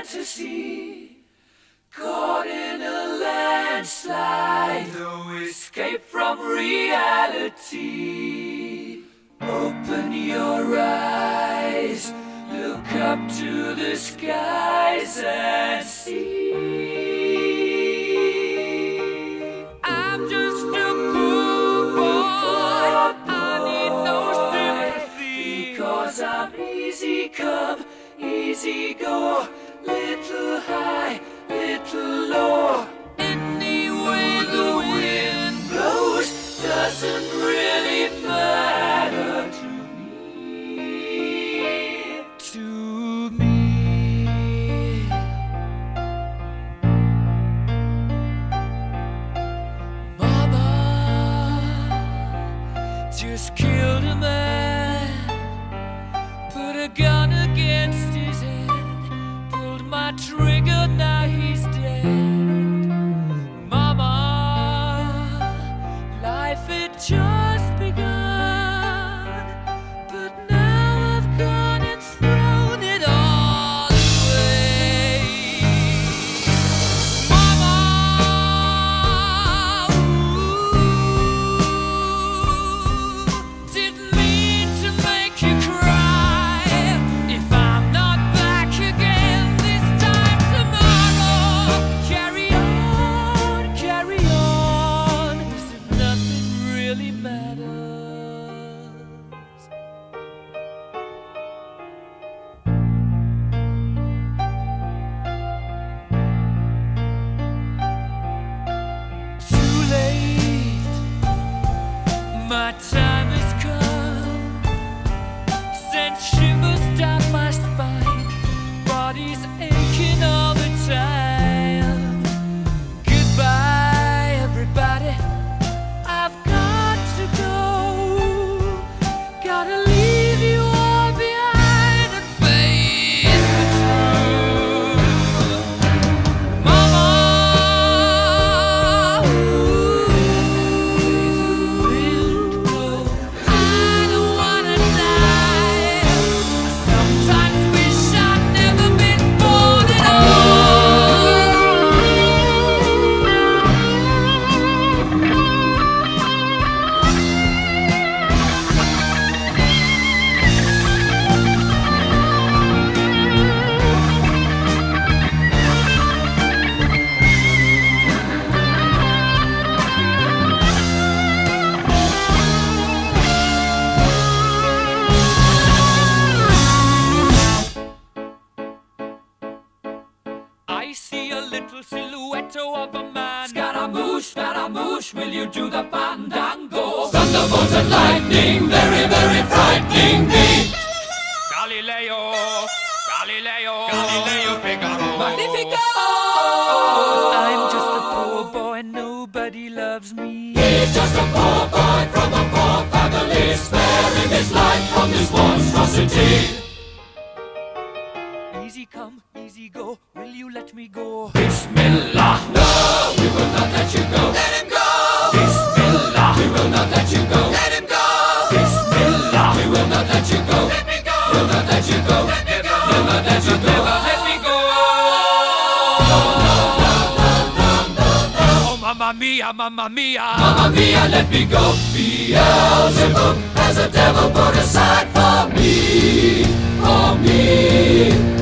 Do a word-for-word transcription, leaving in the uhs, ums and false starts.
fantasy, caught in a landslide, no escape from reality. Open your eyes, look up to the skies and see. I'm just a poor boy, I need no sympathy, because I'm easy come, easy go, little high, little low. Any way the wind blows doesn't really matter to me, to me. Mama just killed a man, put a gun against his head, pulled my trigger, now he's dead. Mama, life had just begun, but now I've gone and thrown it all away. Mama, ooh, didn't mean to make you cry. If I'm not back again this time tomorrow, carry on, carry on, as if nothing really matters. Too late, my time has come, sent shivers down my spine, body's aching all the time. Goodbye, everybody, I've got to go, gotta leave you all behind and face the truth. Mama, ooh, I don't wanna die. I sometimes wish I'd never been born at I see a little silhouette of a man. Scaramouche, Scaramouche, will you do the fandango? Thunderbolt and lightning, very, very frightening me. Galileo, Galileo, Galileo Figaro. Magnifico! I'm just a poor boy, nobody loves me. He's just a poor boy from a poor family, sparing his life from this monstrosity. Easy come, easy go, will you let me go? Bismillah, no, we will not let you go. Let him go! Bismillah, we will not let you go. Let him go! Bismillah, we will not let you go. Let me go! We'll not let you go. Let me go! We'll not let you go. Never let me go! No, no, no, no, no, no, no. Oh, mamma mia, mamma mia, mamma mia, let me go. Beelzebub has a devil put aside for me, for me.